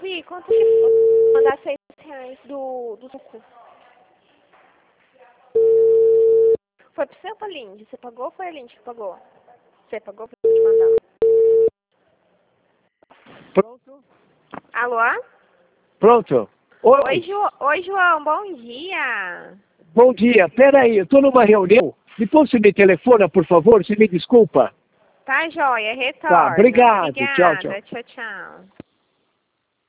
Vi, quanto que eu vou mandar R$6 do suco? Foi pro você ou pra Lindy? Você pagou ou foi a Lindy que pagou? Você pagou pra eu te mandar? Pronto? Alô? Pronto. Oi, João, bom dia. Bom dia. Pera aí, eu tô numa reunião. Depois você me telefona, por favor, você me desculpa. Tá, joia, retorno. Tá, obrigado. Obrigada. Tchau, tchau. Tchau, tchau.